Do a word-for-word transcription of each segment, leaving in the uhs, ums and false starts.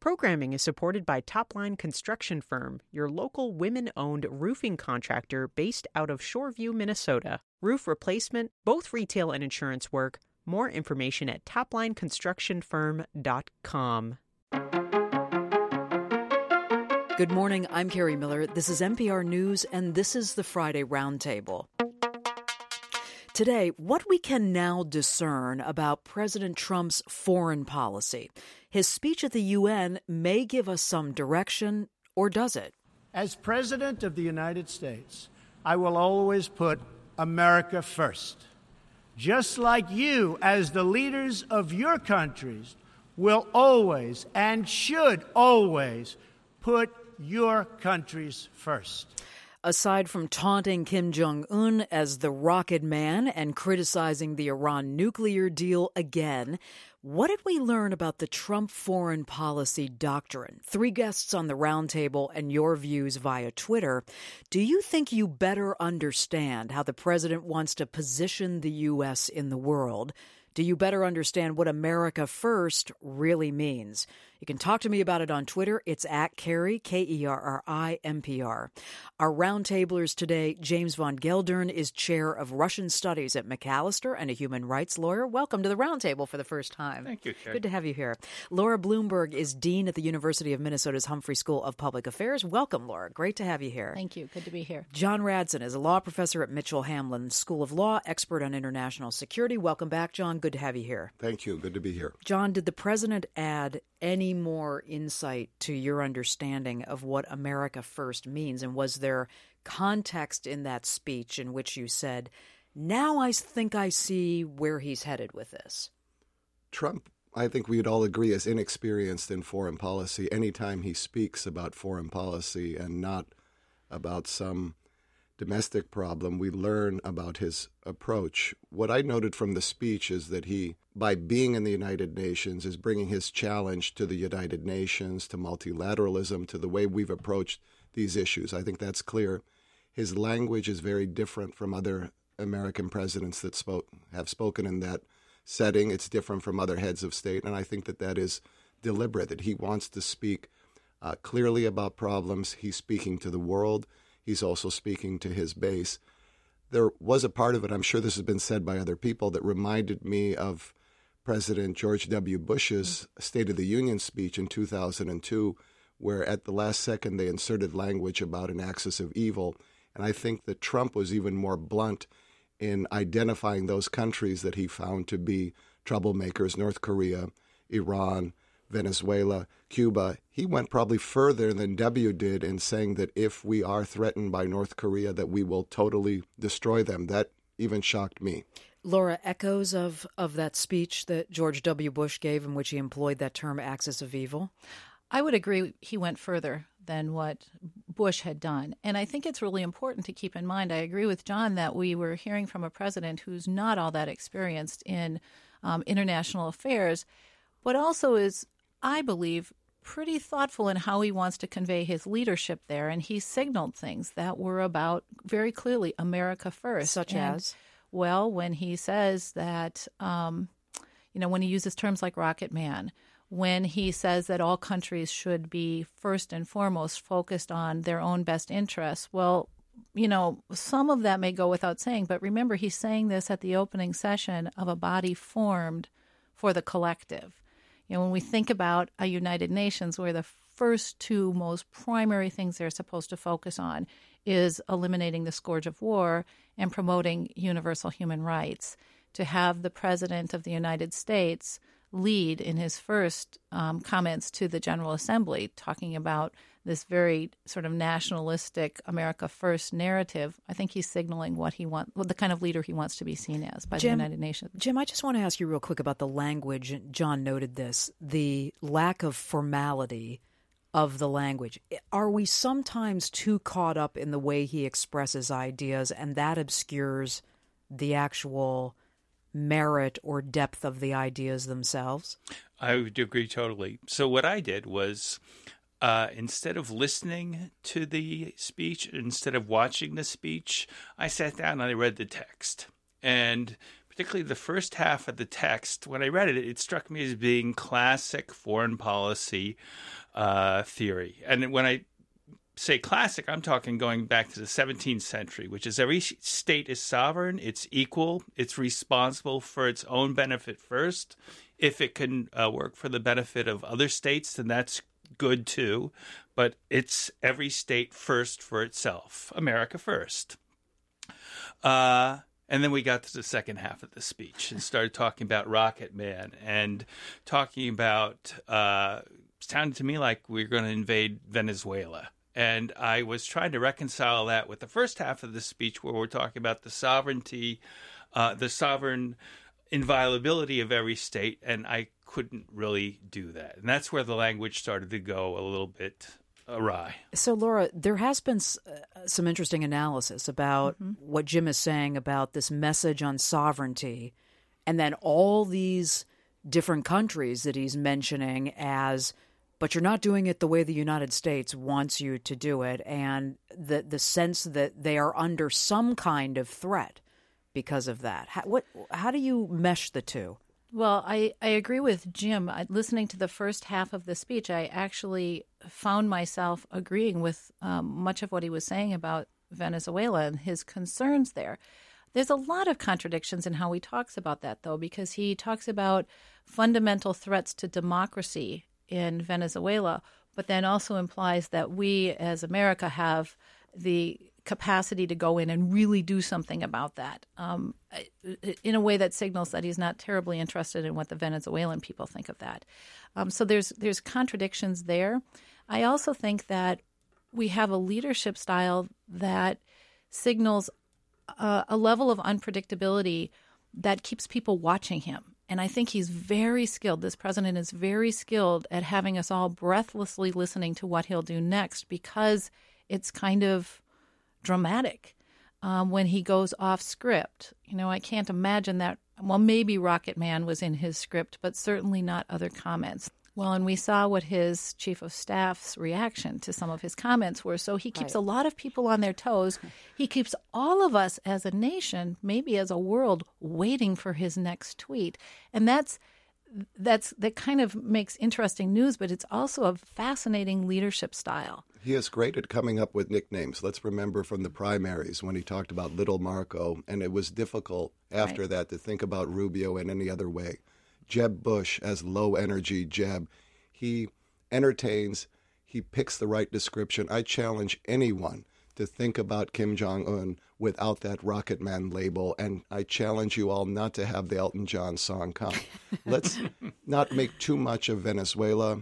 Programming is supported by Topline Construction Firm, your local women-owned roofing contractor based out of Shoreview, Minnesota. Roof replacement, both retail and insurance work. More information at topline construction firm dot com. Good morning, I'm Carrie Miller. This is N P R News, and this is the Friday Roundtable. Today, what we can now discern about President Trump's foreign policy. His speech at the U N may give us some direction, or does it? As President of the United States, I will always put America first. Just like you, as the leaders of your countries, will always and should always put your countries first. Aside from taunting Kim Jong-un as the rocket man and criticizing the Iran nuclear deal again, what did we learn about the Trump foreign policy doctrine? Three guests on the roundtable and your views via Twitter. Do you think you better understand how the president wants to position the U S in the world? Do you better understand what America First really means? You can talk to me about it on Twitter. It's at Kerry, K E R R I M P R. Our roundtablers today, James von Geldern is chair of Russian Studies at Macalester and a human rights lawyer. Welcome to the roundtable for the first time. Thank you, Kerry. Good to have you here. Laura Bloomberg is dean at the University of Minnesota's Humphrey School of Public Affairs. Welcome, Laura. Great to have you here. Thank you. Good to be here. John Radson is a law professor at Mitchell Hamlin School of Law, expert on international security. Welcome back, John. Good to have you here. Thank you. Good to be here. John, did the president add any more insight to your understanding of what America First means? And was there context in that speech in which you said, now I think I see where he's headed with this? Trump, I think we'd all agree, is inexperienced in foreign policy. Anytime he speaks about foreign policy and not about some domestic problem, we learn about his approach. What I noted from the speech is that he, by being in the United Nations, is bringing his challenge to the United Nations, to multilateralism, to the way we've approached these issues. I think that's clear. His language is very different from other American presidents that spoke, have spoken in that setting. It's different from other heads of state, and I think that that is deliberate, that he wants to speak uh, clearly about problems. He's speaking to the world. He's also speaking to his base. There was a part of it, I'm sure this has been said by other people, that reminded me of President George W. Bush's State of the Union speech in two thousand two, where at the last second they inserted language about an axis of evil. And I think that Trump was even more blunt in identifying those countries that he found to be troublemakers: North Korea, Iran, Venezuela, Cuba. He went probably further than W did in saying that if we are threatened by North Korea, that we will totally destroy them. That even shocked me. Laura, echoes of, of that speech that George W. Bush gave in which he employed that term axis of evil? I would agree he went further than what Bush had done. And I think it's really important to keep in mind, I agree with John, that we were hearing from a president who's not all that experienced in um, international affairs, but also is, I believe, pretty thoughtful in how he wants to convey his leadership there. And he signaled things that were about, very clearly, America first. Such and, as? Well, when he says that, um, you know, when he uses terms like rocket man, when he says that all countries should be first and foremost focused on their own best interests, well, you know, some of that may go without saying, but remember, he's saying this at the opening session of a body formed for the collective. You know, when we think about a United Nations where the first two most primary things they're supposed to focus on is eliminating the scourge of war and promoting universal human rights, to have the President of the United States lead in his first um, comments to the General Assembly, talking about this very sort of nationalistic America First narrative, I think he's signaling what he wants, well, the kind of leader he wants to be seen as by Jim, the United Nations. Jim, I just want to ask you real quick about the language. John noted this, the lack of formality of the language. Are we sometimes too caught up in the way he expresses ideas, and that obscures the actual merit or depth of the ideas themselves? I would agree totally. So what I did was, uh, instead of listening to the speech, instead of watching the speech, I sat down and I read the text. And particularly the first half of the text, when I read it, it struck me as being classic foreign policy uh, theory. And when I say classic, I'm talking going back to the seventeenth century, which is every state is sovereign, it's equal, it's responsible for its own benefit first. If it can uh, work for the benefit of other states, then that's good too. But it's every state first for itself. America first. Uh, and then we got to the second half of the speech and started talking about Rocket Man and talking about, uh, sounded to me like we were going to invade Venezuela. And I was trying to reconcile that with the first half of the speech where we're talking about the sovereignty, uh, the sovereign inviolability of every state, and I couldn't really do that. And that's where the language started to go a little bit awry. So, Laura, there has been s- uh, some interesting analysis about mm-hmm. what Jim is saying about this message on sovereignty, and then all these different countries that he's mentioning as, but you're not doing it the way the United States wants you to do it, and the the sense that they are under some kind of threat because of that. How, what, how do you mesh the two? Well, I, I agree with Jim. I, listening to the first half of the speech, I actually found myself agreeing with um, much of what he was saying about Venezuela and his concerns there. There's a lot of contradictions in how he talks about that, though, because he talks about fundamental threats to democracy in Venezuela, but then also implies that we as America have the capacity to go in and really do something about that um, in a way that signals that he's not terribly interested in what the Venezuelan people think of that. Um, so there's there's contradictions there. I also think that we have a leadership style that signals uh, a level of unpredictability that keeps people watching him. And I think he's very skilled. This president is very skilled at having us all breathlessly listening to what he'll do next, because it's kind of dramatic um, when he goes off script. You know, I can't imagine that. Well, maybe Rocket Man was in his script, but certainly not other comments. Well, and we saw what his chief of staff's reaction to some of his comments were. So he keeps right. a lot of people on their toes. He keeps all of us as a nation, maybe as a world, waiting for his next tweet. And that's that's that kind of makes interesting news, but it's also a fascinating leadership style. He is great at coming up with nicknames. Let's remember from the primaries when he talked about Little Marco, and it was difficult after right. that to think about Rubio in any other way. Jeb Bush as low-energy Jeb. He entertains. He picks the right description. I challenge anyone to think about Kim Jong-un without that Rocket Man label, and I challenge you all not to have the Elton John song come. Let's not make too much of Venezuela,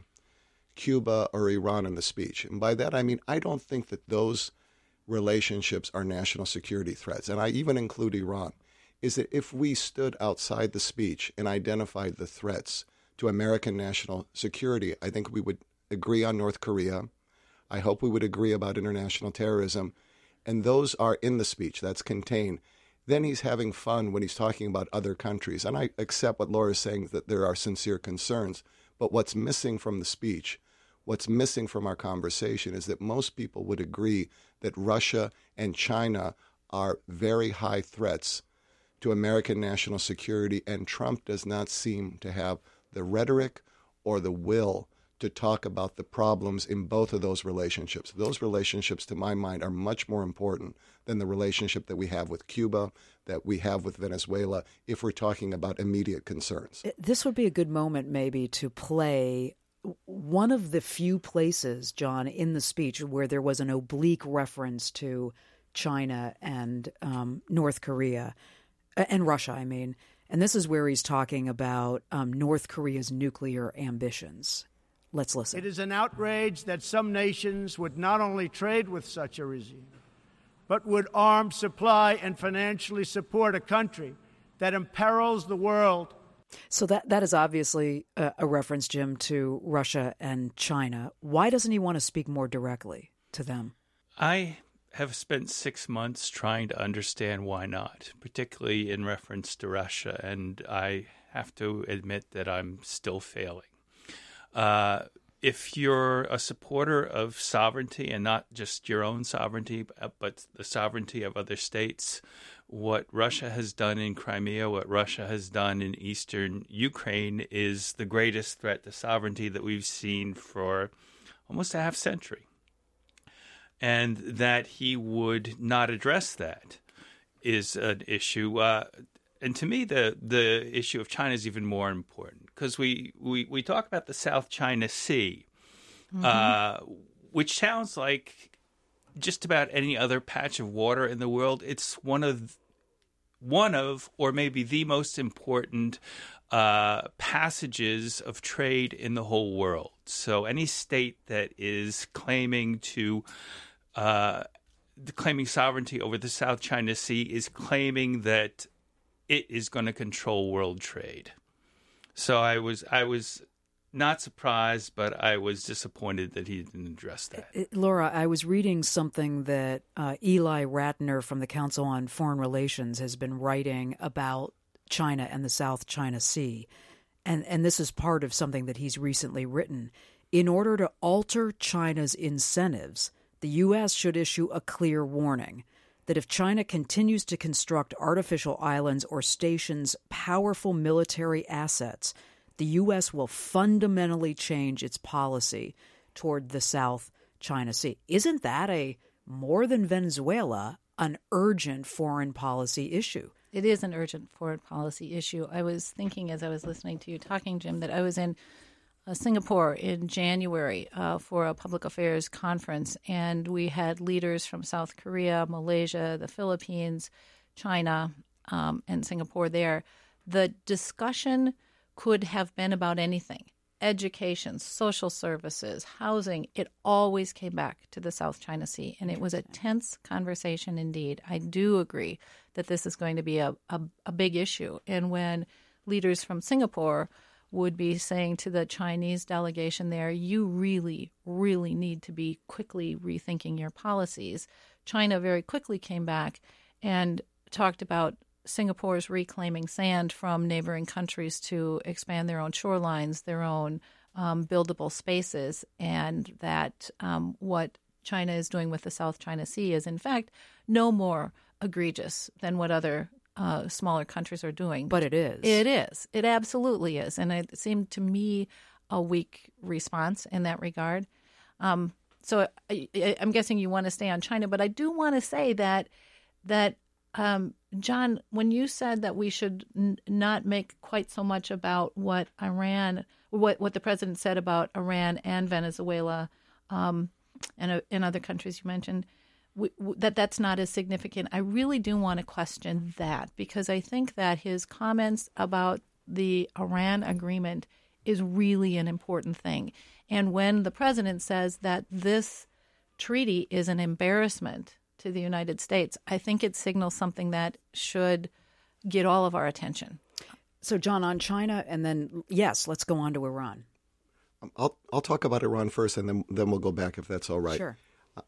Cuba, or Iran in the speech. And by that, I mean, I don't think that those relationships are national security threats, and I even include Iran. Is that if we stood outside the speech and identified the threats to American national security, I think we would agree on North Korea. I hope we would agree about international terrorism. And those are in the speech. That's contained. Then he's having fun when he's talking about other countries. And I accept what Laura's saying, that there are sincere concerns. But what's missing from the speech, what's missing from our conversation, is that most people would agree that Russia and China are very high threats to American national security, and Trump does not seem to have the rhetoric or the will to talk about the problems in both of those relationships. Those relationships, to my mind, are much more important than the relationship that we have with Cuba, that we have with Venezuela, if we're talking about immediate concerns. This would be a good moment maybe to play one of the few places, John, in the speech where there was an oblique reference to China and um, North Korea. And Russia, I mean. And this is where he's talking about um, North Korea's nuclear ambitions. Let's listen. It is an outrage that some nations would not only trade with such a regime, but would arm, supply, and financially support a country that imperils the world. So that that is obviously a, a reference, Jim, to Russia and China. Why doesn't he want to speak more directly to them? I have spent six months trying to understand why not, particularly in reference to Russia, and I have to admit that I'm still failing. Uh, if you're a supporter of sovereignty, and not just your own sovereignty, but the sovereignty of other states, what Russia has done in Crimea, what Russia has done in eastern Ukraine is the greatest threat to sovereignty that we've seen for almost a half century. And that he would not address that is an issue. Uh, and to me, the, the issue of China is even more important because we, we, we talk about the South China Sea, mm-hmm. uh, which sounds like just about any other patch of water in the world. It's one of one of, or maybe the most important uh, passages of trade in the whole world. So any state that is claiming to uh, claiming sovereignty over the South China Sea is claiming that it is going to control world trade. So I was I was. Not surprised, but I was disappointed that he didn't address that. Laura, I was reading something that uh, Eli Ratner from the Council on Foreign Relations has been writing about China and the South China Sea. And, and this is part of something that he's recently written. In order to alter China's incentives, the U S should issue a clear warning that if China continues to construct artificial islands or stations powerful military assets, the U S will fundamentally change its policy toward the South China Sea. Isn't that a, more than Venezuela, an urgent foreign policy issue? It is an urgent foreign policy issue. I was thinking as I was listening to you talking, Jim, that I was in uh, Singapore in January uh, for a public affairs conference, and we had leaders from South Korea, Malaysia, the Philippines, China, um, and Singapore there. The discussion could have been about anything. Education, social services, housing. It always came back to the South China Sea. And it was a tense conversation indeed. I do agree that this is going to be a, a, a big issue. And when leaders from Singapore would be saying to the Chinese delegation there, you really, really need to be quickly rethinking your policies, China very quickly came back and talked about Singapore's reclaiming sand from neighboring countries to expand their own shorelines, their own um, buildable spaces, and that um, what China is doing with the South China Sea is, in fact, no more egregious than what other uh, smaller countries are doing. But it is. It is. It absolutely is. And it seemed to me a weak response in that regard. Um, so I, I, I'm guessing you want to stay on China, but I do want to say that that Um, John, when you said that we should n- not make quite so much about what Iran, what what the president said about Iran and Venezuela, um, and uh, and other countries you mentioned, w- w- that that's not as significant. I really do want to question that because I think that his comments about the Iran agreement is really an important thing. And when the president says that this treaty is an embarrassment to the United States, I think it signals something that should get all of our attention. So, John, on China, and then, yes, let's go on to Iran. I'll I'll talk about Iran first, and then then we'll go back if that's all right. Sure.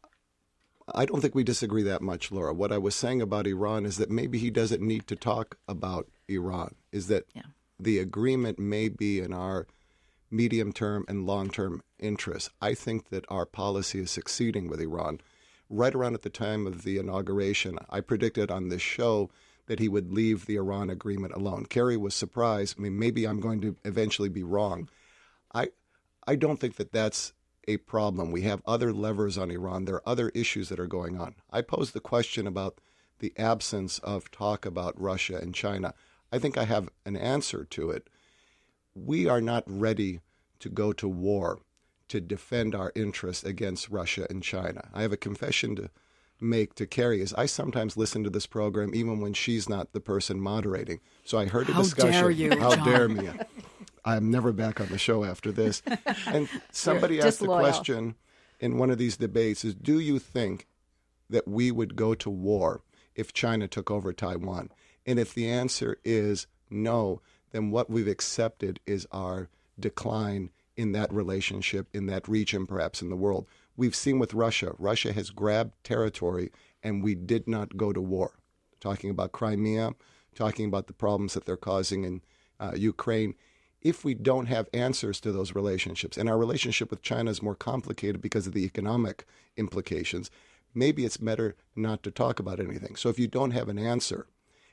I don't think we disagree that much, Laura. What I was saying about Iran is that maybe he doesn't need to talk about Iran, is that yeah. the agreement may be in our medium-term and long-term interests. I think that our policy is succeeding with Iran. Right around at the time of the inauguration, I predicted on this show that he would leave the Iran agreement alone. Kerry was surprised. I mean, maybe I'm going to eventually be wrong. I I don't think that that's a problem. We have other levers on Iran. There are other issues that are going on. I posed the question about the absence of talk about Russia and China. I think I have an answer to it. We are not ready to go to war to defend our interests against Russia and China. I have a confession to make to Kerry is I sometimes listen to this program even when she's not the person moderating. So I heard a How discussion. How dare you, How John. dare me. I'm never back on the show after this. And somebody asked the question in one of these debates is, do you think that we would go to war if China took over Taiwan? And if the answer is no, then what we've accepted is our decline in that relationship, in that region, perhaps in the world. We've seen with Russia. Russia has grabbed territory, and we did not go to war. Talking about Crimea, talking about the problems that they're causing in uh, Ukraine. If we don't have answers to those relationships, and our relationship with China is more complicated because of the economic implications, maybe it's better not to talk about anything. So if you don't have an answer,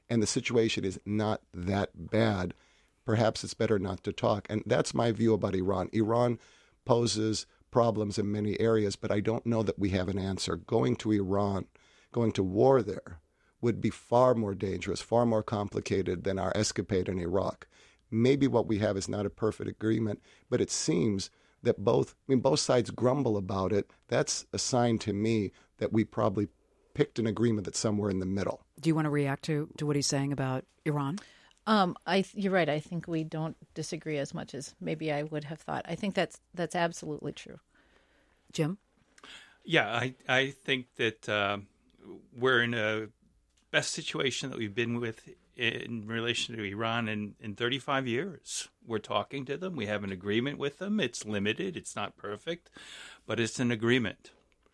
and the situation is not that bad, perhaps it's better not to talk. And that's my view about Iran. Iran poses problems in many areas, but I don't know that we have an answer. Going to Iran, going to war there, would be far more dangerous, far more complicated than our escapade in Iraq. Maybe what we have is not a perfect agreement, but it seems that both, I mean, both sides grumble about it. That's a sign to me that we probably picked an agreement that's somewhere in the middle. Do you want to react to, to what he's saying about Iran? Um, I th- you're right. I think we don't disagree as much as maybe I would have thought. I think that's that's absolutely true. Jim? Yeah, I I think that uh, we're in a best situation that we've been with in relation to Iran in, in thirty-five years. We're talking to them. We have an agreement with them. It's limited. It's not perfect, but it's an agreement.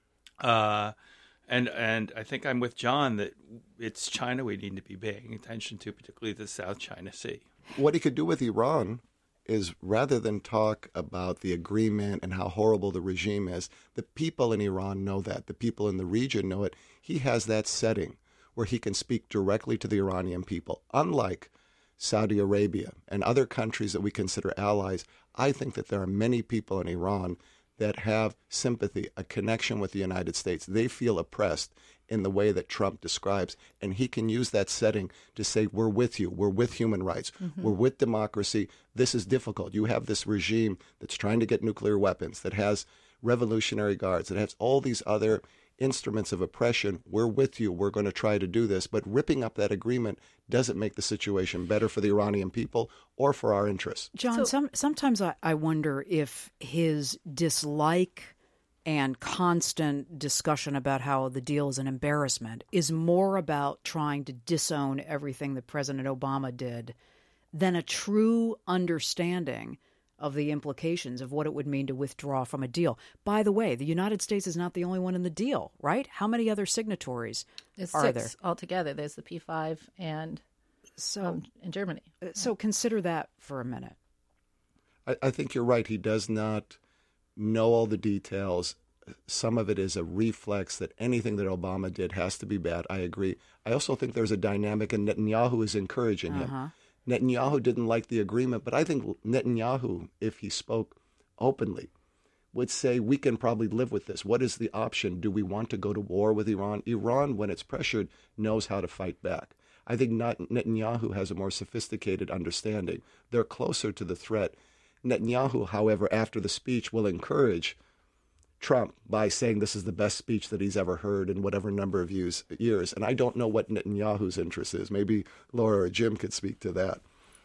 Uh, and and I think I'm with John that it's China we need to be paying attention to, particularly the South China Sea. What he could do with Iran is, rather than talk about the agreement and how horrible the regime is, the people in Iran know that. The people in the region know it. He has that setting where he can speak directly to the Iranian people. Unlike Saudi Arabia and other countries that we consider allies, I think that there are many people in Iran that have sympathy, a connection with the United States. They feel oppressed in the way that Trump describes, and he can use that setting to say, we're with you, we're with human rights, mm-hmm. we're with democracy. This is difficult. You have this regime that's trying to get nuclear weapons, that has Revolutionary Guards, that has all these other instruments of oppression. We're with you. We're going to try to do this. But ripping up that agreement doesn't make the situation better for the Iranian people or for our interests. John, So- some, sometimes I, I wonder if his dislike and constant discussion about how the deal is an embarrassment is more about trying to disown everything that President Obama did than a true understanding of the implications of what it would mean to withdraw from a deal. By the way, the United States is not the only one in the deal, right? How many other signatories There's are six there? altogether. There's the P five and So, um, in Germany. so consider that for a minute. I, I think you're right. He does not know all the details. Some of it is a reflex that anything that Obama did has to be bad. I agree. I also think there's a dynamic, and Netanyahu is encouraging him. Uh-huh. Netanyahu didn't like the agreement, but I think Netanyahu, if he spoke openly, would say, we can probably live with this. What is the option? Do we want to go to war with Iran? Iran, when it's pressured, knows how to fight back. I think not, Netanyahu has a more sophisticated understanding. They're closer to the threat. Netanyahu, however, after the speech, will encourage Trump by saying this is the best speech that he's ever heard in whatever number of years. years. And I don't know what Netanyahu's interest is. Maybe Laura or Jim could speak to that.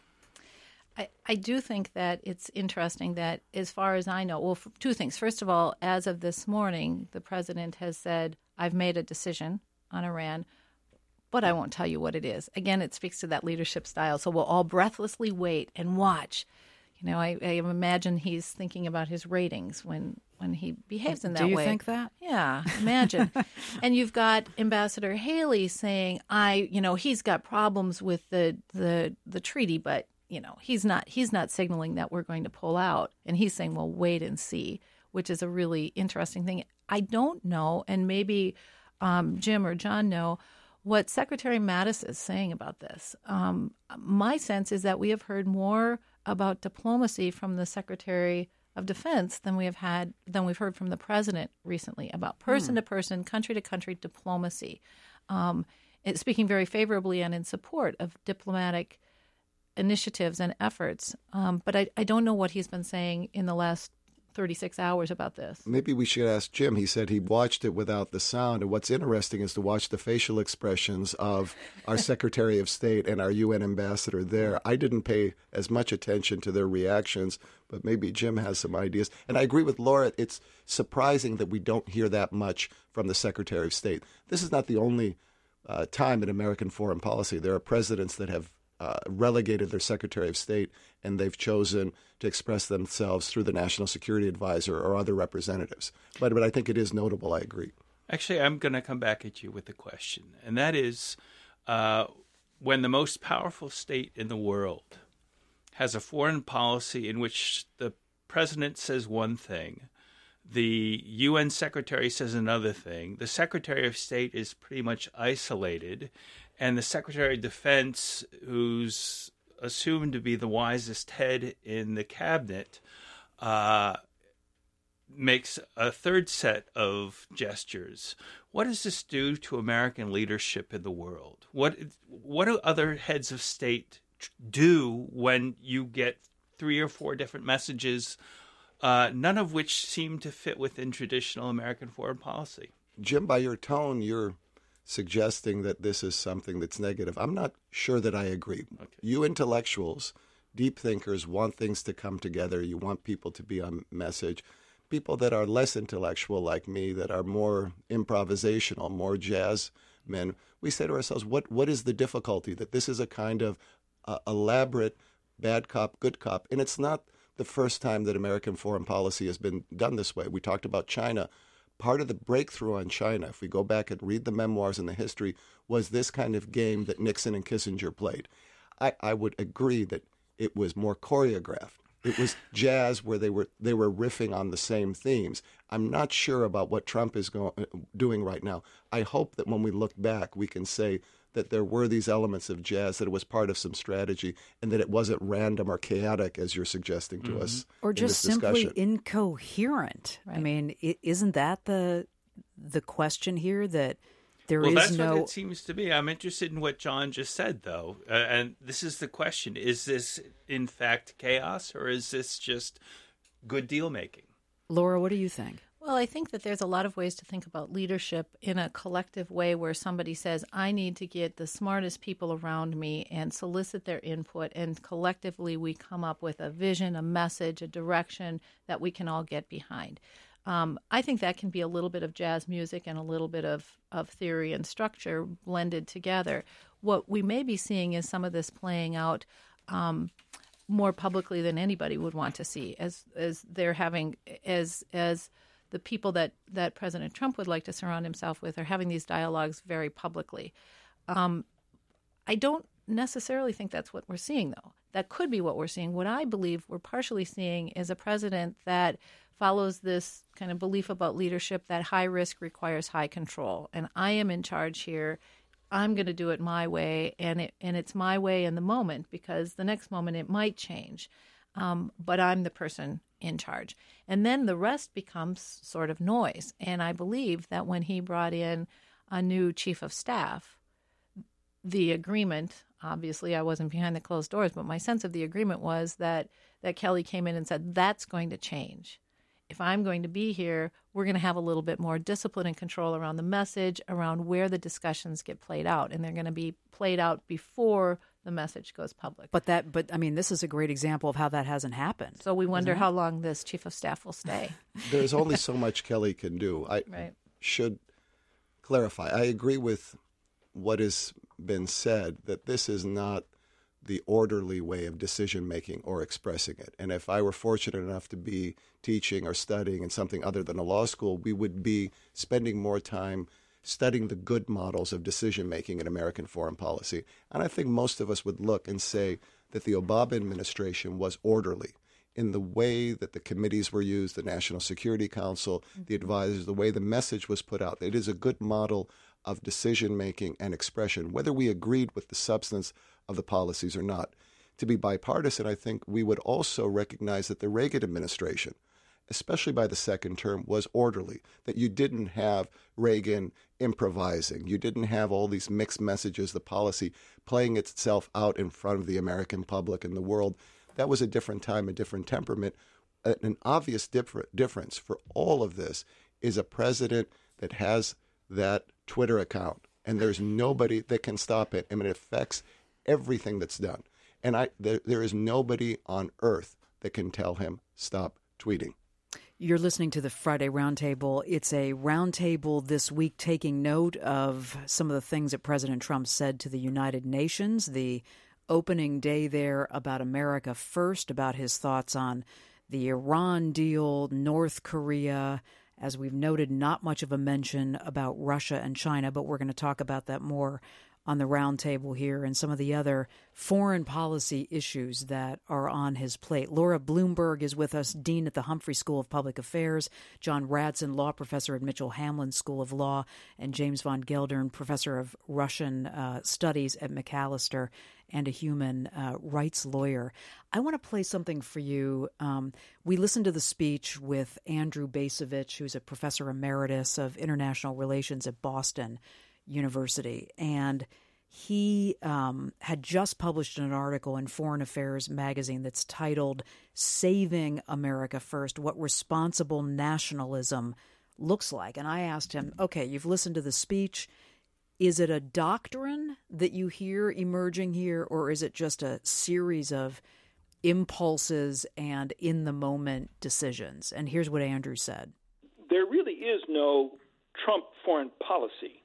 I, I do think that it's interesting that, as far as I know, well, f- two things. First of all, as of this morning, the president has said, I've made a decision on Iran, but I won't tell you what it is. Again, it speaks to that leadership style. So we'll all breathlessly wait and watch. You know, I, I imagine he's thinking about his ratings when, when he behaves in that way. Do you think that? Yeah, imagine. And you've got Ambassador Haley saying, I, you know, he's got problems with the, the, the treaty, but, you know, he's not, he's not signaling that we're going to pull out. And he's saying, well, wait and see, which is a really interesting thing. I don't know, and maybe um, Jim or John know, what Secretary Mattis is saying about this. Um, my sense is that we have heard more about diplomacy from the Secretary of Defense than we have had than we've heard from the president recently about person to person, country to country diplomacy, um, it, speaking very favorably and in support of diplomatic initiatives and efforts. Um, but I, I don't know what he's been saying in the last thirty-six hours about this. Maybe we should ask Jim. He said he watched it without the sound. And what's interesting is to watch the facial expressions of our Secretary of State and our U N ambassador there. I didn't pay as much attention to their reactions, but maybe Jim has some ideas. And I agree with Laura. It's surprising that we don't hear that much from the Secretary of State. This is not the only uh, time in American foreign policy. There are presidents that have Uh, relegated their Secretary of State, and they've chosen to express themselves through the National Security Advisor or other representatives. But but I think it is notable. I agree. Actually, I'm going to come back at you with a question, and that is, uh, when the most powerful state in the world has a foreign policy in which the president says one thing, the U N secretary says another thing, the Secretary of State is pretty much isolated, and the Secretary of Defense, who's assumed to be the wisest head in the cabinet, uh, makes a third set of gestures. What does this do to American leadership in the world? What what do other heads of state do when you get three or four different messages, uh, none of which seem to fit within traditional American foreign policy? Jim, by your tone, you're suggesting that this is something that's negative. I'm not sure that I agree. Okay. You intellectuals, deep thinkers, want things to come together. You want people to be on message. People that are less intellectual like me, that are more improvisational, more jazz men, we say to ourselves, what what is the difficulty? That this is a kind of uh, elaborate bad cop, good cop. And it's not the first time that American foreign policy has been done this way. We talked about China. Part of the breakthrough on China, if we go back and read the memoirs and the history, was this kind of game that Nixon and Kissinger played. I, I would agree that it was more choreographed. It was jazz where they were they were riffing on the same themes. I'm not sure about what Trump is go- doing right now. I hope that when we look back, we can say that there were these elements of jazz, that it was part of some strategy, and that it wasn't random or chaotic, as you're suggesting to mm-hmm. us. Or in just this simply discussion. incoherent. Right. I mean, i- isn't that the the question here, that there well, is that's no... what it seems to be. I'm interested in what John just said, though. Uh, and this is the question. Is this, in fact, chaos, or is this just good deal-making? Laura, what do you think? Well, I think that there's a lot of ways to think about leadership in a collective way, where somebody says, I need to get the smartest people around me and solicit their input, and collectively we come up with a vision, a message, a direction that we can all get behind. Um, I think that can be a little bit of jazz music and a little bit of, of theory and structure blended together. What we may be seeing is some of this playing out um, more publicly than anybody would want to see, as as they're having as as the people that, that President Trump would like to surround himself with are having these dialogues very publicly. Um, I don't necessarily think that's what we're seeing, though. That could be what we're seeing. What I believe we're partially seeing is a president that follows this kind of belief about leadership that high risk requires high control. And I am in charge here. I'm going to do it my way. And it and it's my way in the moment, because the next moment it might change. Um, but I'm the person in charge. And then the rest becomes sort of noise. And I believe that when he brought in a new chief of staff, the agreement, obviously I wasn't behind the closed doors, but my sense of the agreement was that, that Kelly came in and said, that's going to change. If I'm going to be here, we're going to have a little bit more discipline and control around the message, around where the discussions get played out. And they're going to be played out before the message goes public. But that, but I mean, this is a great example of how that hasn't happened. So we wonder how long this chief of staff will stay. There's only so much Kelly can do. I Right. should clarify. I agree with what has been said, that this is not the orderly way of decision-making or expressing it. And if I were fortunate enough to be teaching or studying in something other than a law school, we would be spending more time studying the good models of decision-making in American foreign policy. And I think most of us would look and say that the Obama administration was orderly in the way that the committees were used, the National Security Council, the advisors, the way the message was put out. It is a good model of decision-making and expression, whether we agreed with the substance of the policies or not. To be bipartisan, I think we would also recognize that the Reagan administration, especially by the second term, was orderly, that you didn't have Reagan improvising. You didn't have all these mixed messages, the policy playing itself out in front of the American public and the world. That was a different time, a different temperament. An obvious differ- difference for all of this is a president that has that Twitter account, and there's nobody that can stop it. I mean, it affects everything that's done. And I there, there is nobody on earth that can tell him, stop tweeting. You're listening to the Friday Roundtable. It's a roundtable this week taking note of some of the things that President Trump said to the United Nations, the opening day there about America First, about his thoughts on the Iran deal, North Korea. As we've noted, not much of a mention about Russia and China, but we're going to talk about that more on the roundtable here and some of the other foreign policy issues that are on his plate. Laura Bloomberg is with us, Dean at the Humphrey School of Public Affairs, John Radson, Law Professor at Mitchell Hamlin School of Law, and James von Geldern, Professor of Russian uh, Studies at Macalester and a human uh, rights lawyer. I want to play something for you. Um, we listened to the speech with Andrew Bacevich, who's a professor emeritus of international relations at Boston University, and he um, had just published an article in Foreign Affairs magazine that's titled Saving America First, What Responsible Nationalism Looks Like. And I asked him, okay, you've listened to the speech. Is it a doctrine that you hear emerging here, or is it just a series of impulses and in-the-moment decisions? And here's what Andrew said. There really is no Trump foreign policy.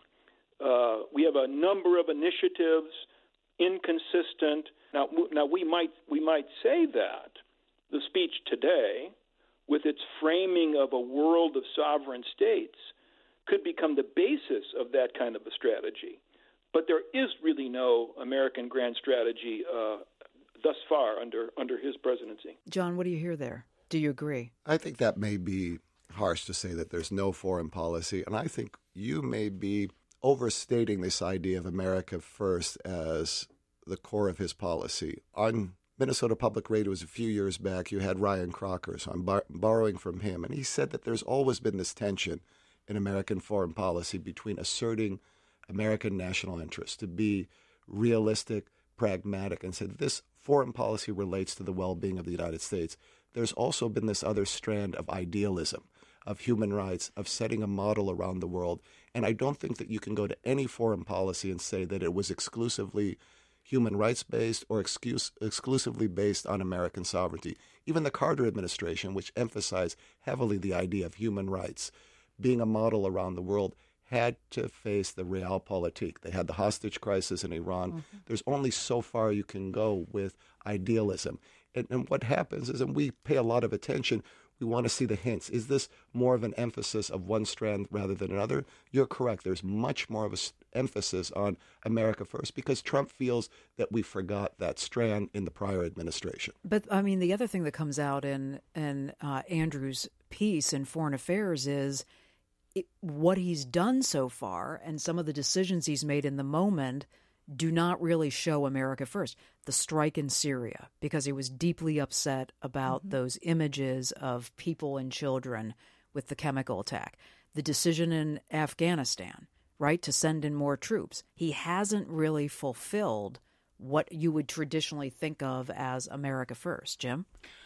Uh, we have a number of initiatives, inconsistent. Now, now we might we might say that the speech today, with its framing of a world of sovereign states, could become the basis of that kind of a strategy. But there is really no American grand strategy uh, thus far under under his presidency. John, what do you hear there? Do you agree? I think that may be harsh to say that there's no foreign policy, and I think you may be overstating this idea of America first as the core of his policy. On Minnesota Public Radio was a few years back, you had Ryan Crocker, so I'm bar- borrowing from him, and he said that there's always been this tension in American foreign policy between asserting American national interest, to be realistic, pragmatic, and say this foreign policy relates to the well-being of the United States. There's also been this other strand of idealism, of human rights, of setting a model around the world. And I don't think that you can go to any foreign policy and say that it was exclusively human rights-based or excuse, exclusively based on American sovereignty. Even the Carter administration, which emphasized heavily the idea of human rights being a model around the world, had to face the realpolitik. They had the hostage crisis in Iran. Mm-hmm. There's only so far you can go with idealism. And, and what happens is, and we pay a lot of attention, we want to see the hints. Is this more of an emphasis of one strand rather than another? You're correct. There's much more of an emphasis on America first because Trump feels that we forgot that strand in the prior administration. But, I mean, the other thing that comes out in, in uh, Andrew's piece in Foreign Affairs is it, what he's done so far and some of the decisions he's made in the moment do not really show America first. The strike in Syria, because he was deeply upset about mm-hmm. those images of people and children with the chemical attack. The decision in Afghanistan, right, to send in more troops. He hasn't really fulfilled what you would traditionally think of as America first. Jim?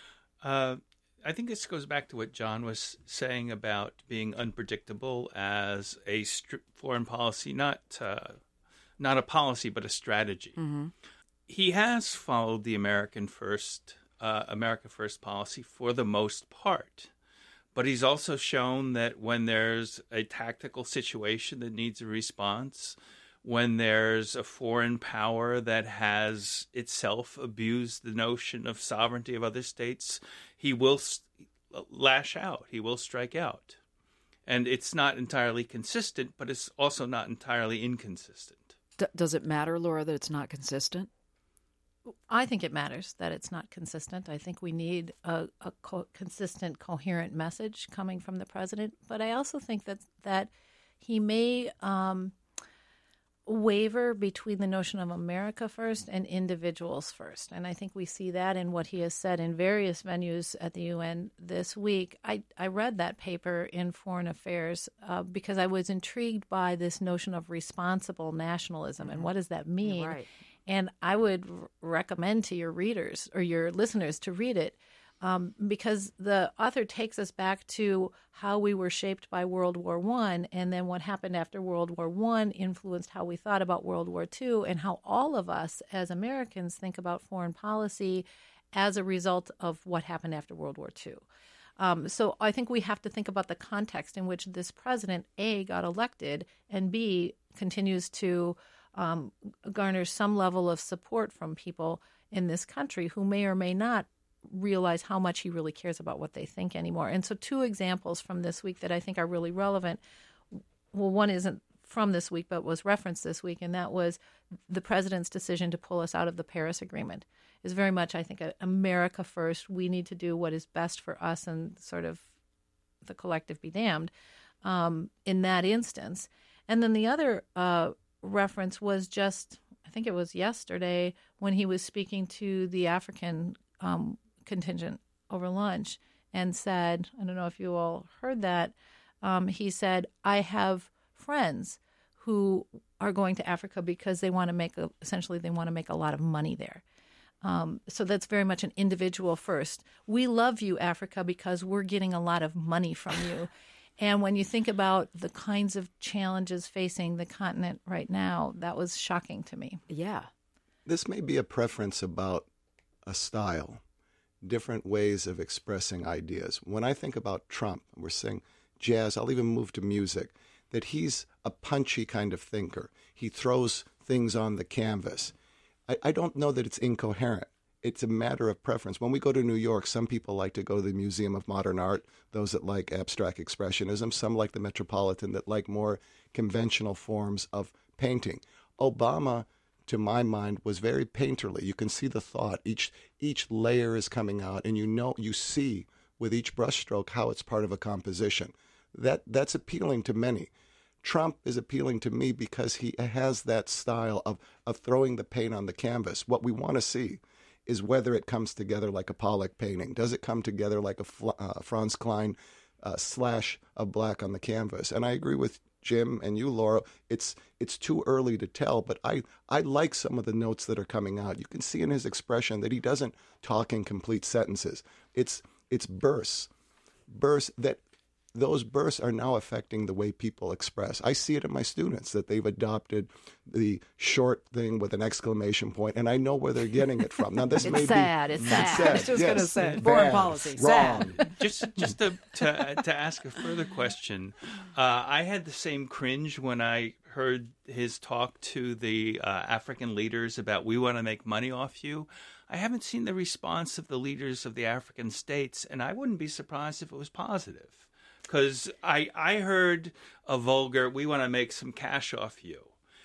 Uh, I think this goes back to what John was saying about being unpredictable as a st- foreign policy, not uh, not a policy, but a strategy. Mm-hmm. He has followed the American first, uh, America first policy for the most part, but he's also shown that when there's a tactical situation that needs a response, when there's a foreign power that has itself abused the notion of sovereignty of other states, he will lash out. He will strike out. And it's not entirely consistent, but it's also not entirely inconsistent. D- does it matter, Laura, that it's not consistent? I think it matters that it's not consistent. I think we need a, a co- consistent, coherent message coming from the president. But I also think that that he may um, waver between the notion of America first and individuals first. And I think we see that in what he has said in various venues at the U N this week. I, I read that paper in Foreign Affairs uh, because I was intrigued by this notion of responsible nationalism. Mm-hmm. And what does that mean? Right. And I would r- recommend to your readers or your listeners to read it um, because the author takes us back to how we were shaped by World War One, and then what happened after World War One influenced how we thought about World War Two, and how all of us as Americans think about foreign policy as a result of what happened after World War Two. Um, so I think we have to think about the context in which this president, A, got elected, and B, continues to Um, garners some level of support from people in this country who may or may not realize how much he really cares about what they think anymore. And so two examples from this week that I think are really relevant. Well, one isn't from this week, but was referenced this week, and that was the president's decision to pull us out of the Paris Agreement. Is very much, I think, a America first. We need to do what is best for us and sort of the collective be damned um, in that instance. And then the other uh, reference was just, I think it was yesterday, when he was speaking to the African um, contingent over lunch and said, I don't know if you all heard that, um, he said, I have friends who are going to Africa because they want to make, a, essentially they want to make a lot of money there. Um, so that's very much an individual first. We love you, Africa, because we're getting a lot of money from you. And when you think about the kinds of challenges facing the continent right now, that was shocking to me. Yeah. This may be a preference about a style, different ways of expressing ideas. When I think about Trump, we're saying jazz, I'll even move to music, that he's a punchy kind of thinker. He throws things on the canvas. I, I don't know that it's incoherent. It's a matter of preference. When we go to New York, some people like to go to the Museum of Modern Art, those that like abstract expressionism, some like the Metropolitan that like more conventional forms of painting. Obama, to my mind, was very painterly. You can see the thought. Each each layer is coming out, and you know, you see with each brushstroke how it's part of a composition. That that's appealing to many. Trump is appealing to me because he has that style of, of throwing the paint on the canvas. What we want to see is whether it comes together like a Pollock painting. Does it come together like a uh, Franz Klein uh, slash of black on the canvas? And I agree with Jim and you, Laura. It's it's too early to tell, but I, I like some of the notes that are coming out. You can see in his expression that he doesn't talk in complete sentences. It's it's bursts, bursts that those bursts are now affecting the way people express. I see it in my students that they've adopted the short thing with an exclamation point, and I know where they're getting it from. Now, this it's may sad. be It's sad. sad. I was just yes. going to say Bad. foreign policy. Wrong. Sad. Just, just to, to to ask a further question, uh, I had the same cringe when I heard his talk to the uh, African leaders about we want to make money off you. I haven't seen the response of the leaders of the African states, and I wouldn't be surprised if it was positive. Because I, I heard a vulgar, we want to make some cash off you.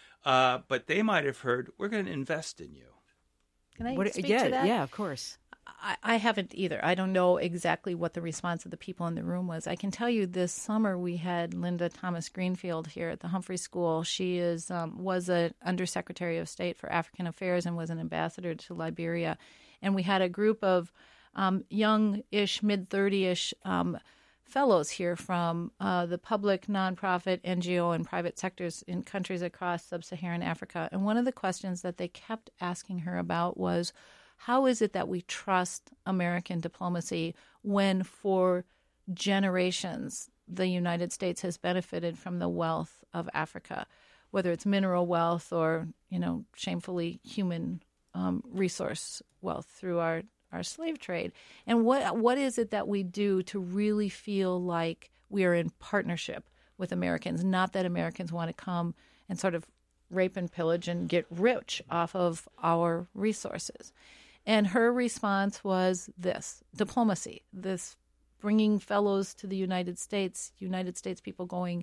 Uh, but they might have heard, we're going to invest in you. Can I What, speak yeah, to that? yeah, of course. I, I haven't either. I don't know exactly what the response of the people in the room was. I can tell you this summer we had Linda Thomas Greenfield here at the Humphrey School. She is um, was an Undersecretary of State for African Affairs and was an ambassador to Liberia. And we had a group of um, young-ish, mid-thirty-ish um fellows here from uh, the public, nonprofit, N G O, and private sectors in countries across sub-Saharan Africa. And one of the questions that they kept asking her about was, how is it that we trust American diplomacy when for generations the United States has benefited from the wealth of Africa, whether it's mineral wealth or, you know, shamefully human um, resource wealth through our our slave trade. And what what is it that we do to really feel like we are in partnership with Americans, not that Americans want to come and sort of rape and pillage and get rich off of our resources? And her response was this: diplomacy, this bringing fellows to the United States, United States people going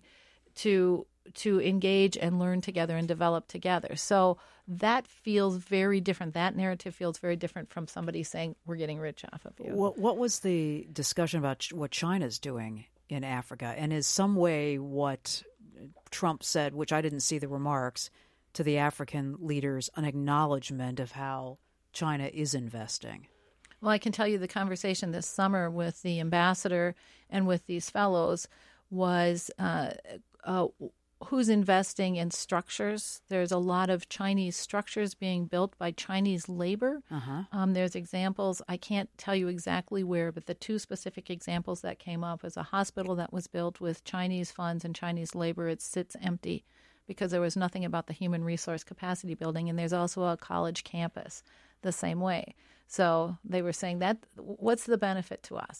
to to engage and learn together and develop together. So that feels very different. That narrative feels very different from somebody saying, we're getting rich off of you. What, what was the discussion about ch- what China's doing in Africa? And is some way what Trump said, which I didn't see the remarks, to the African leaders, an acknowledgement of how China is investing? Well, I can tell you the conversation this summer with the ambassador and with these fellows was uh, uh, who's investing in structures. There's a lot of Chinese structures being built by Chinese labor. Uh-huh. Um, there's examples. I can't tell you exactly where, but the two specific examples that came up was a hospital that was built with Chinese funds and Chinese labor. It sits empty because there was nothing about the human resource capacity building. And there's also a college campus the same way. So they were saying that, what's the benefit to us?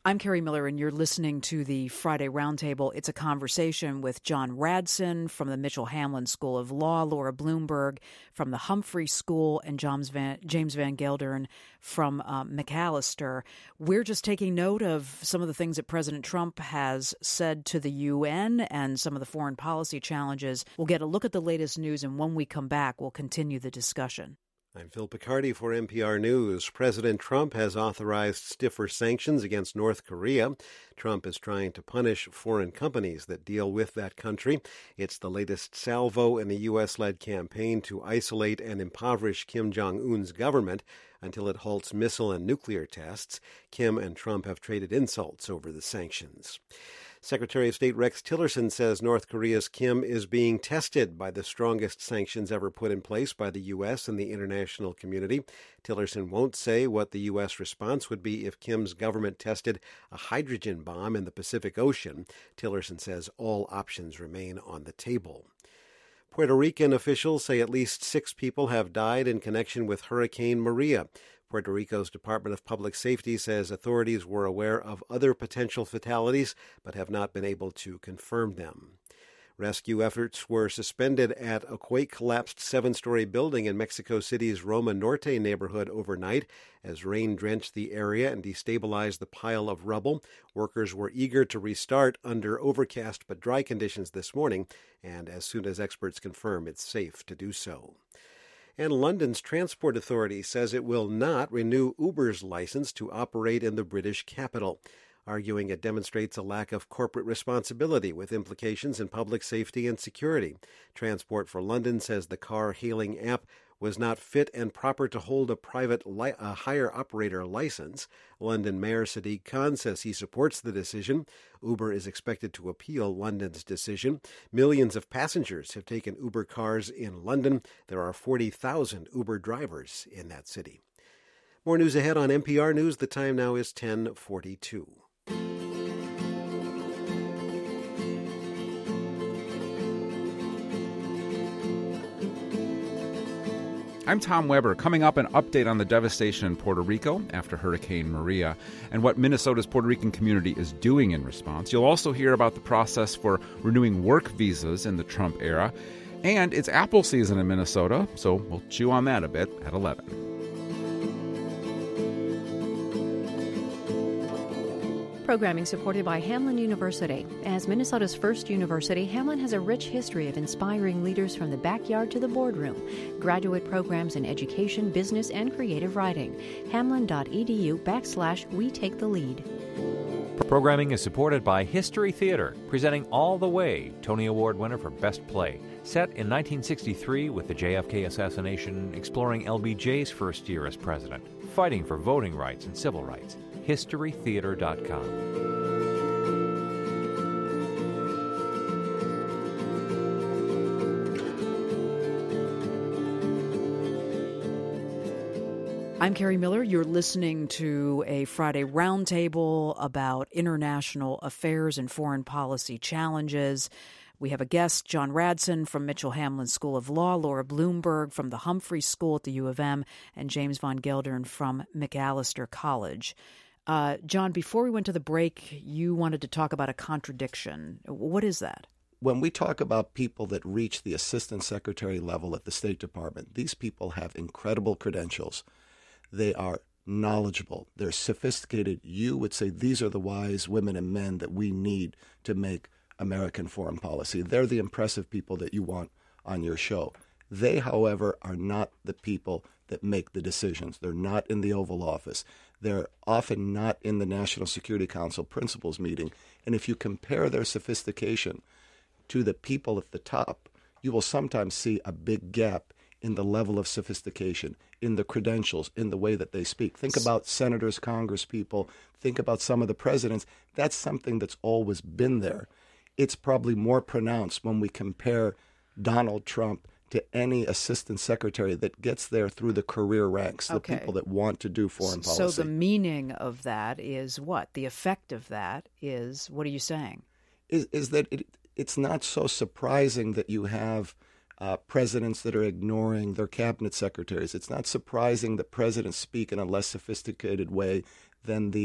I'm Carrie Miller, and you're listening to the Friday Roundtable. It's a conversation with John Radson from the Mitchell Hamlin School of Law, Laura Bloomberg from the Humphrey School, and James Van, James Van Gelderen from uh, Macalester. We're just taking note of some of the things that President Trump has said to the U N and some of the foreign policy challenges. We'll get a look at the latest news, and when we come back, we'll continue the discussion. I'm Phil Picardi for N P R News. President Trump has authorized stiffer sanctions against North Korea. Trump is trying to punish foreign companies that deal with that country. It's the latest salvo in the U S-led campaign to isolate and impoverish Kim Jong-un's government until it halts missile and nuclear tests. Kim and Trump have traded insults over the sanctions. Secretary of State Rex Tillerson says North Korea's Kim is being tested by the strongest sanctions ever put in place by the U S and the international community. Tillerson won't say what the U S response would be if Kim's government tested a hydrogen bomb in the Pacific Ocean. Tillerson says all options remain on the table. Puerto Rican officials say at least six people have died in connection with Hurricane Maria. Puerto Rico's Department of Public Safety says authorities were aware of other potential fatalities but have not been able to confirm them. Rescue efforts were suspended at a quake-collapsed seven-story building in Mexico City's Roma Norte neighborhood overnight as rain drenched the area and destabilized the pile of rubble. Workers were eager to restart under overcast but dry conditions this morning, and as soon as experts confirm it's safe to do so. And London's Transport Authority says it will not renew Uber's license to operate in the British capital, arguing it demonstrates a lack of corporate responsibility with implications in public safety and security. Transport for London says the car-hailing app was not fit and proper to hold a private li- a hire operator license. London Mayor Sadiq Khan says he supports the decision. Uber is expected to appeal London's decision. Millions of passengers have taken Uber cars in London. There are forty thousand Uber drivers in that city. More news ahead on N P R News. The time now is ten forty-two. I'm Tom Weber. Coming up, an update on the devastation in Puerto Rico after Hurricane Maria and what Minnesota's Puerto Rican community is doing in response. You'll also hear about the process for renewing work visas in the Trump era. And it's apple season in Minnesota, so we'll chew on that a bit at eleven. Programming supported by Hamline University. As Minnesota's first university, Hamline has a rich history of inspiring leaders from the backyard to the boardroom. Graduate programs in education, business, and creative writing. Hamline.edu backslash we take the lead. Programming is supported by History Theater, presenting All the Way, Tony Award winner for Best Play. Set in nineteen sixty-three with the J F K assassination, exploring L B J's first year as president, fighting for voting rights and civil rights. history theater dot com. I'm Carrie Miller. You're listening to a Friday Roundtable about international affairs and foreign policy challenges. We have a guest, John Radson from Mitchell Hamlin School of Law, Laura Bloomberg from the Humphrey School at the U of M, and James Van Gelderen from Macalester College. Uh, John, before we went to the break, you wanted to talk about a contradiction. What is that? When we talk about people that reach the assistant secretary level at the State Department, these people have incredible credentials. They are knowledgeable. They're sophisticated. You would say these are the wise women and men that we need to make American foreign policy. They're the impressive people that you want on your show. They, however, are not the people that make the decisions. They're not in the Oval Office. They're often not in the National Security Council principals meeting. And if you compare their sophistication to the people at the top, you will sometimes see a big gap in the level of sophistication, in the credentials, in the way that they speak. Think about senators, congresspeople. Think about some of the presidents. That's something that's always been there. It's probably more pronounced when we compare Donald Trump to any assistant secretary that gets there through the career ranks, the Okay. people that want to do foreign policy. So the meaning of that is what? The effect of that is, what are you saying? Is, is that it, it's not so surprising that you have uh, presidents that are ignoring their cabinet secretaries. It's not surprising that presidents speak in a less sophisticated way than the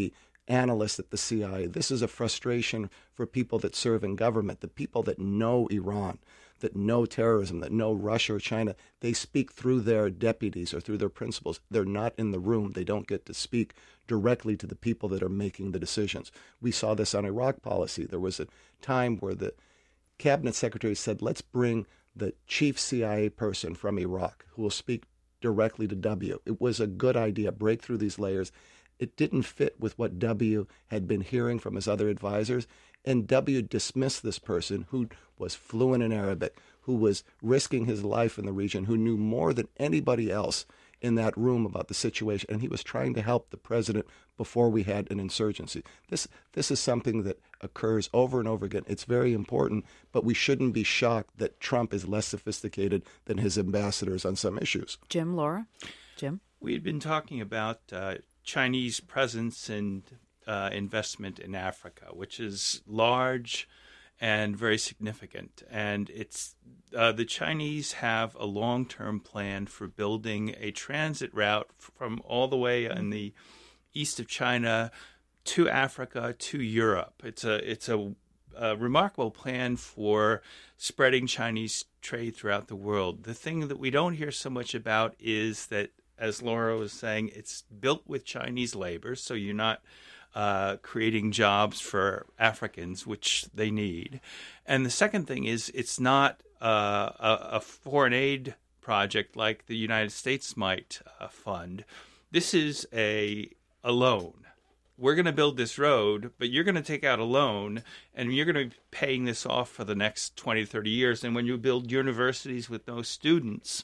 analysts at the C I A. This is a frustration for people that serve in government, the people that know Iran, that know terrorism, that know Russia or China. They speak through their deputies or through their principals. They're not in the room. They don't get to speak directly to the people that are making the decisions. We saw this on Iraq policy. There was a time where the cabinet secretary said, let's bring the chief C I A person from Iraq who will speak directly to W. It was a good idea. Break through these layers. It didn't fit with what W had been hearing from his other advisors, and W dismissed this person who was fluent in Arabic, who was risking his life in the region, who knew more than anybody else in that room about the situation, and he was trying to help the president before we had an insurgency. This this is something that occurs over and over again. It's very important, but we shouldn't be shocked that Trump is less sophisticated than his ambassadors on some issues. Jim, Laura? Jim? We had been talking about uh, Chinese presence and uh, investment in Africa, which is large and very significant. And it's uh, the Chinese have a long-term plan for building a transit route from all the way in the east of China to Africa to Europe. It's a it's a, a remarkable plan for spreading Chinese trade throughout the world. The thing that we don't hear so much about is that, as Laura was saying, it's built with Chinese labor, so you're not uh, creating jobs for Africans, which they need. And the second thing is it's not uh, a, a foreign aid project like the United States might uh, fund. This is a, a loan. We're going to build this road, but you're going to take out a loan, and you're going to be paying this off for the next twenty, thirty years. And when you build universities with no students,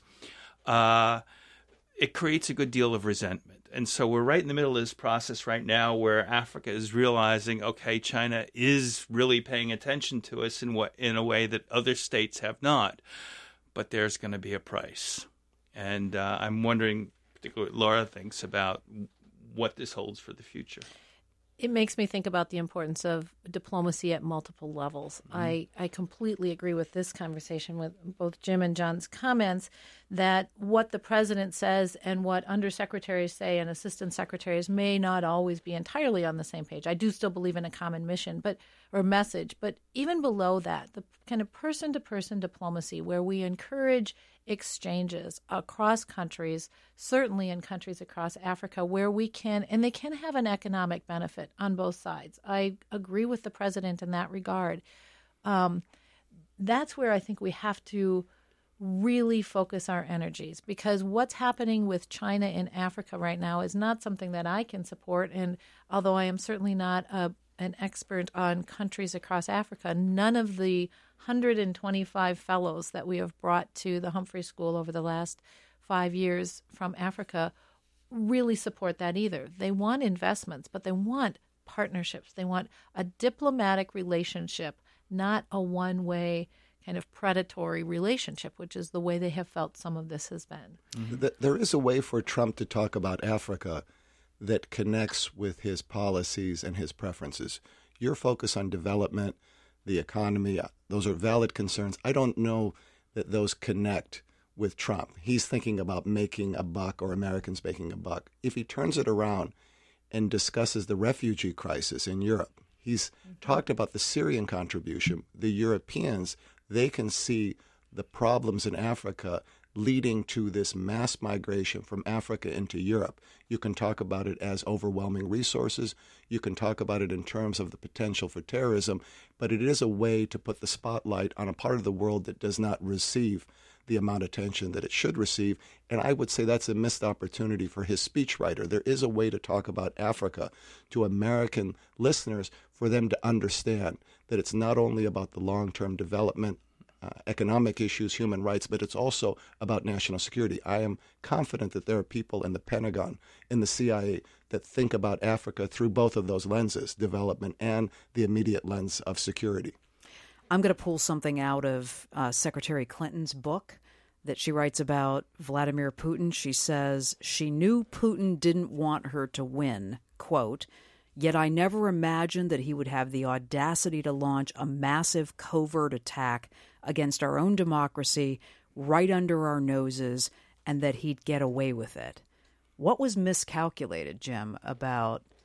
uh, it creates a good deal of resentment. And so we're right in the middle of this process right now where Africa is realizing, okay, China is really paying attention to us in what in a way that other states have not. But there's going to be a price. And uh, I'm wondering, particularly what Laura thinks about what this holds for the future. It makes me think about the importance of diplomacy at multiple levels. Mm-hmm. I, I completely agree with this conversation with both Jim and John's comments that what the president says and what undersecretaries say and assistant secretaries may not always be entirely on the same page. I do still believe in a common mission but or message. But even below that, the kind of person-to-person diplomacy where we encourage exchanges across countries, certainly in countries across Africa, where we can, and they can have an economic benefit on both sides. I agree with the president in that regard. Um, that's where I think we have to really focus our energies, because what's happening with China in Africa right now is not something that I can support. And although I am certainly not a, an expert on countries across Africa, none of the one hundred twenty-five fellows that we have brought to the Humphrey School over the last five years from Africa really support that either. They want investments, but they want partnerships. They want a diplomatic relationship, not a one-way kind of predatory relationship, which is the way they have felt some of this has been. Mm-hmm. There is a way for Trump to talk about Africa that connects with his policies and his preferences. Your focus on development, the economy, those are valid concerns. I don't know that those connect with Trump. He's thinking about making a buck or Americans making a buck. If he turns it around and discusses the refugee crisis in Europe, he's mm-hmm. talked about the Syrian contribution. The Europeans, they can see the problems in Africa leading to this mass migration from Africa into Europe. You can talk about it as overwhelming resources. You can talk about it in terms of the potential for terrorism, but it is a way to put the spotlight on a part of the world that does not receive the amount of attention that it should receive. And I would say that's a missed opportunity for his speechwriter. There is a way to talk about Africa to American listeners for them to understand that it's not only about the long-term development, uh, economic issues, human rights, but it's also about national security. I am confident that there are people in the Pentagon, in the C I A, that think about Africa through both of those lenses, development and the immediate lens of security. I'm going to pull something out of uh, Secretary Clinton's book that she writes about Vladimir Putin. She says she knew Putin didn't want her to win, quote, yet I never imagined that he would have the audacity to launch a massive covert attack against our own democracy right under our noses and that he'd get away with it. What was miscalculated, Jim, about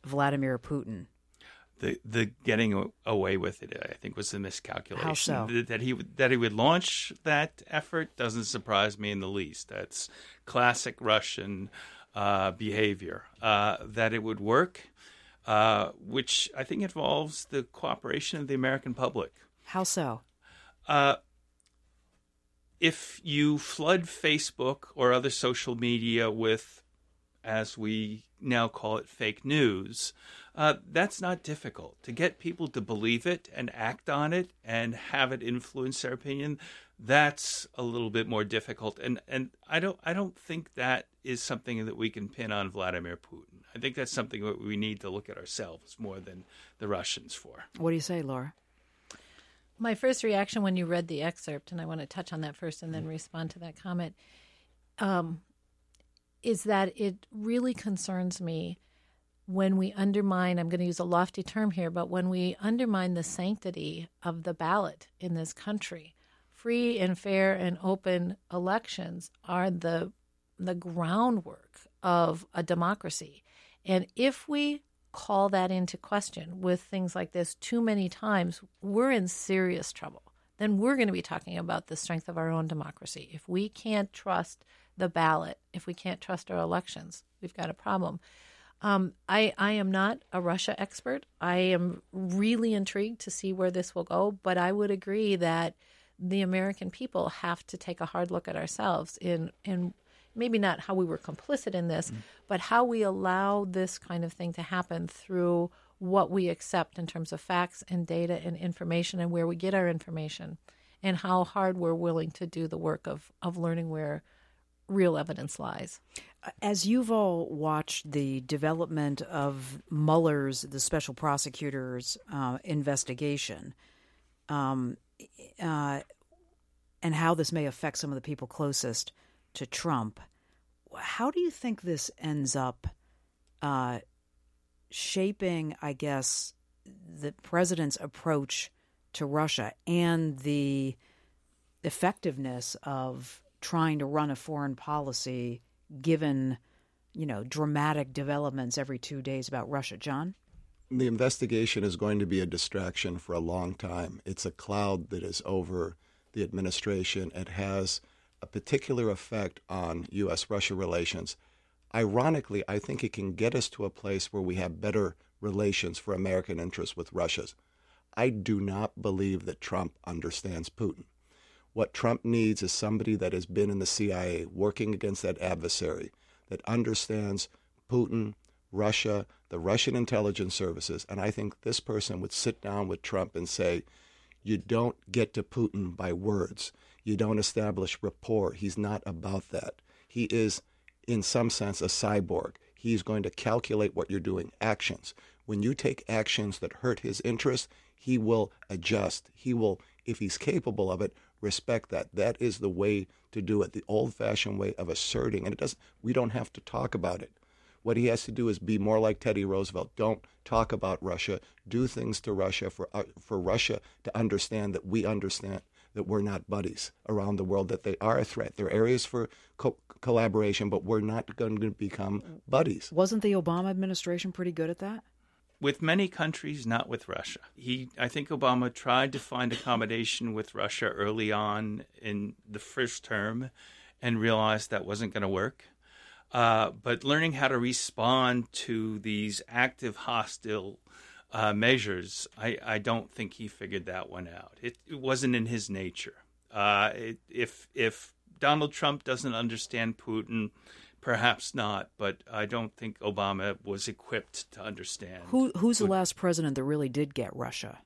Vladimir Putin? The the getting away with it, I think, was the miscalculation. How so? That he that he would launch that effort doesn't surprise me in the least. That's classic Russian uh, behavior. Uh, that it would work, uh, which I think involves the cooperation of the American public. How so? Uh, if you flood Facebook or other social media with, as we now call it, fake news, uh, that's not difficult. To get people to believe it and act on it and have it influence their opinion, that's a little bit more difficult. And and I don't I don't think that is something that we can pin on Vladimir Putin. I think that's something that we need to look at ourselves more than the Russians for. What do you say, Laura? My first reaction when you read the excerpt, and I want to touch on that first and then respond to that comment, um, is that it really concerns me when we undermine, I'm going to use a lofty term here, but when we undermine the sanctity of the ballot in this country. Free and fair and open elections are the the groundwork of a democracy. And if we call that into question with things like this too many times, we're in serious trouble. Then we're going to be talking about the strength of our own democracy. If we can't trust the ballot, if we can't trust our elections, we've got a problem. Um, I, I am not a Russia expert. I am really intrigued to see where this will go, but I would agree that the American people have to take a hard look at ourselves in, in maybe not how we were complicit in this, mm. but how we allow this kind of thing to happen through what we accept in terms of facts and data and information and where we get our information and how hard we're willing to do the work of, of learning where real evidence lies. As you've all watched the development of Mueller's, the special prosecutor's uh, investigation, um, uh, and how this may affect some of the people closest to Trump, how do you think this ends up uh, shaping, I guess, the president's approach to Russia and the effectiveness of trying to run a foreign policy given, you know, dramatic developments every two days about Russia? John? The investigation is going to be a distraction for a long time. It's a cloud that is over the administration. It has a particular effect on U S Russia relations. Ironically, I think it can get us to a place where we have better relations for American interests with Russia. I do not believe that Trump understands Putin. What Trump needs is somebody that has been in the C I A working against that adversary, that understands Putin, Russia, the Russian intelligence services. And I think this person would sit down with Trump and say, you don't get to Putin by words. You don't establish rapport. He's not about that. He is, in some sense, a cyborg. He's going to calculate what you're doing, actions. When you take actions that hurt his interests, he will adjust. He will, if he's capable of it, respect that. That is the way to do it, the old-fashioned way of asserting. And it doesn't. We don't have to talk about it. What he has to do is be more like Teddy Roosevelt. Don't talk about Russia. Do things to Russia for uh, for Russia to understand that we understand that we're not buddies around the world, that they are a threat. There are areas for co- collaboration, but we're not going to become buddies. Wasn't the Obama administration pretty good at that? With many countries, not with Russia. He, I think Obama tried to find accommodation with Russia early on in the first term and realized that wasn't going to work. Uh, but learning how to respond to these active hostile uh, measures, I, I don't think he figured that one out. It, it wasn't in his nature. Uh, it, if if Donald Trump doesn't understand Putin, perhaps not, but I don't think Obama was equipped to understand. Who Who's Putin. The last president that really did get Russia?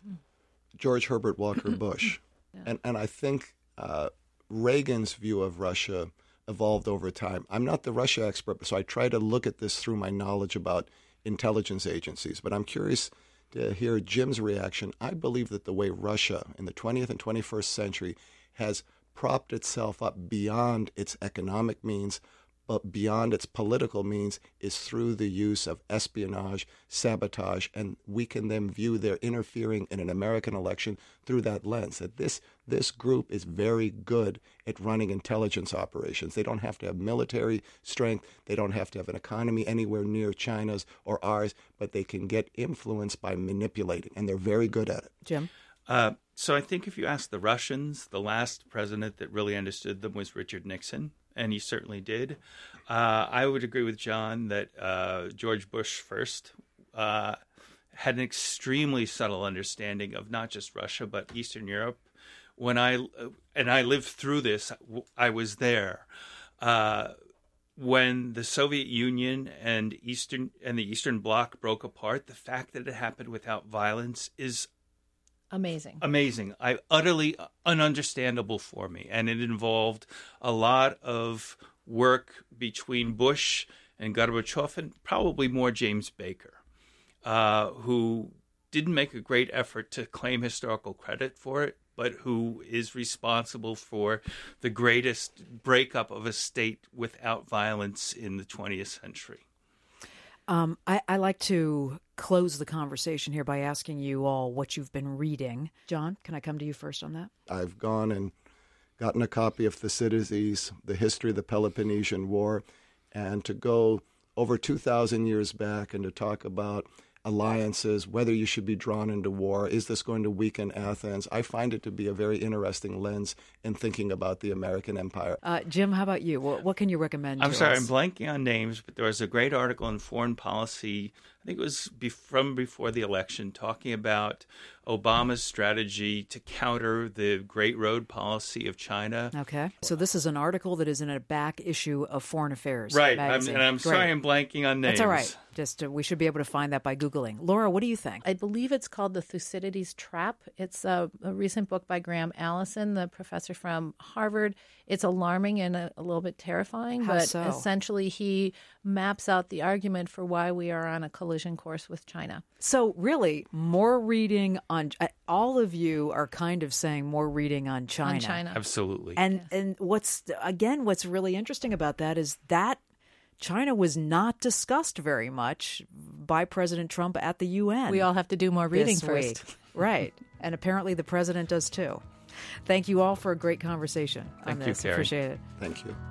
George Herbert Walker Bush. yeah. And and I think uh, Reagan's view of Russia evolved over time. I'm not the Russia expert, so I try to look at this through my knowledge about intelligence agencies. But I'm curious to hear Jim's reaction. I believe that the way Russia in the twentieth and twenty-first century has propped itself up beyond its economic means but beyond its political means is through the use of espionage, sabotage, and we can then view their interfering in an American election through that lens. That this this group is very good at running intelligence operations. They don't have to have military strength. They don't have to have an economy anywhere near China's or ours, but they can get influence by manipulating, and they're very good at it. Jim? Uh, so I think if you ask the Russians, the last president that really understood them was Richard Nixon, and he certainly did. Uh, I would agree with John that uh, George Bush first uh, had an extremely subtle understanding of not just Russia, but Eastern Europe. When I and I lived through this, I was there. Uh, when the Soviet Union and Eastern and the Eastern Bloc broke apart, the fact that it happened without violence is Amazing. Amazing. I utterly ununderstandable for me. And it involved a lot of work between Bush and Gorbachev, and probably more James Baker, uh, who didn't make a great effort to claim historical credit for it, but who is responsible for the greatest breakup of a state without violence in the twentieth century. Um, I, I like to close the conversation here by asking you all what you've been reading. John, can I come to you first on that? I've gone and gotten a copy of Thucydides, The History of the Peloponnesian War, and to go over two thousand years back and to talk about alliances, whether you should be drawn into war, is this going to weaken Athens? I find it to be a very interesting lens in thinking about the American empire. Uh, Jim, how about you? What, what can you recommend I'm to sorry, us? I'm blanking on names, but there was a great article in Foreign Policy, I think it was be- from before the election, talking about Obama's strategy to counter the Great Road policy of China. Okay. So this is an article that is in a back issue of Foreign Affairs Right, I'm, magazine. and I'm Great. sorry I'm blanking on names. That's all right. Just uh, we should be able to find that by Googling. Laura, what do you think? I believe it's called The Thucydides Trap. It's a, a recent book by Graham Allison, the professor from Harvard. It's alarming and a, a little bit terrifying, How but so? essentially he maps out the argument for why we are on a collision course with China. So really, more reading on uh, all of you are kind of saying more reading on China. On China. Absolutely. And Yes. and what's again what's really interesting about that is that China was not discussed very much by President Trump at the U N. We all have to do more reading this first. week. Right. And apparently the president does too. Thank you all for a great conversation on Thank you, this. Carrie. Appreciate it. Thank you.